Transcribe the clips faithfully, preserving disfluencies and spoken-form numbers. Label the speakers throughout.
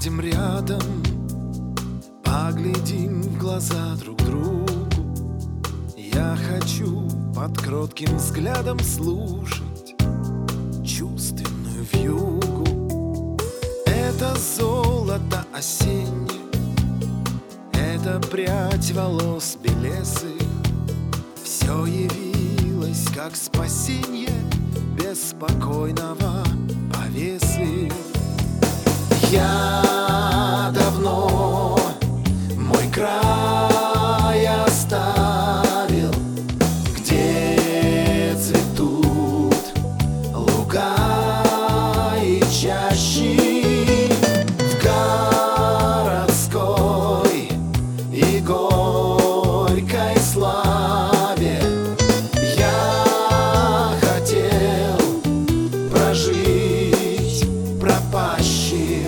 Speaker 1: Сядем рядом, поглядим в глаза друг другу. Я хочу под кротким взглядом слушать чувственную вьюгу. Это золото осеннее, это прядь волос белесых. Все явилось, как спасенье беспокойного повесы. Я давно мой край оставил, где цветут луга и чащи, в городской и горькой славе. Я хотел прожить пропащим.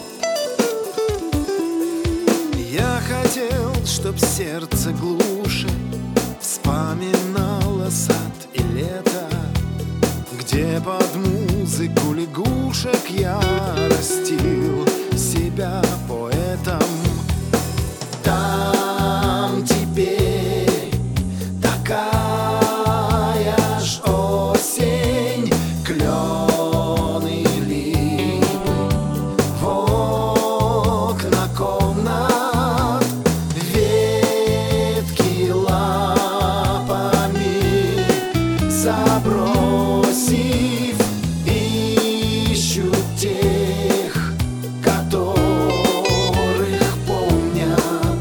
Speaker 1: Я хотел, чтоб сердце глуше вспоминало сад и лето, где под музыку лягушек я растил себя поэтом. Там теперь такая ж осень, клены, липы в окна комнат, ветки лапами забросив, ищут тех, которых помнят.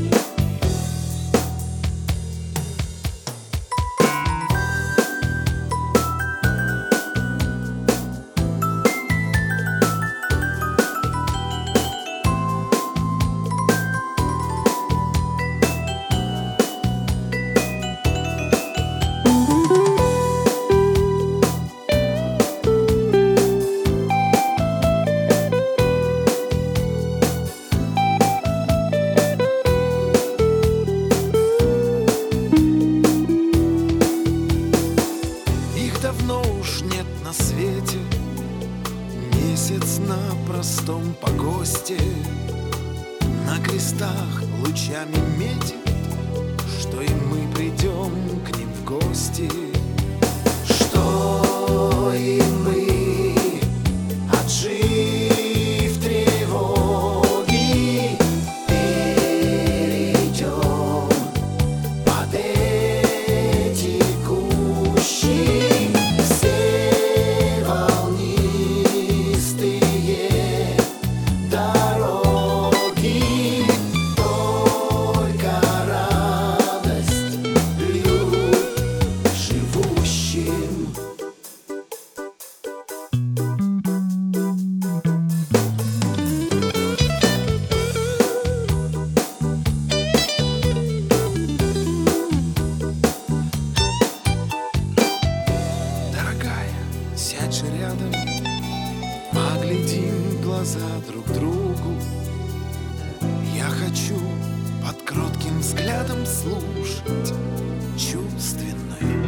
Speaker 1: Давно уж нет на свете, месяц на простом погосте, на крестах лучами метит, что и мы придем к ним в гости, что и мы, отжив тревоги, перейдем под эти кущи. Сядь же рядом, поглядим в глаза друг другу. Я хочу под кротким взглядом слушать чувственную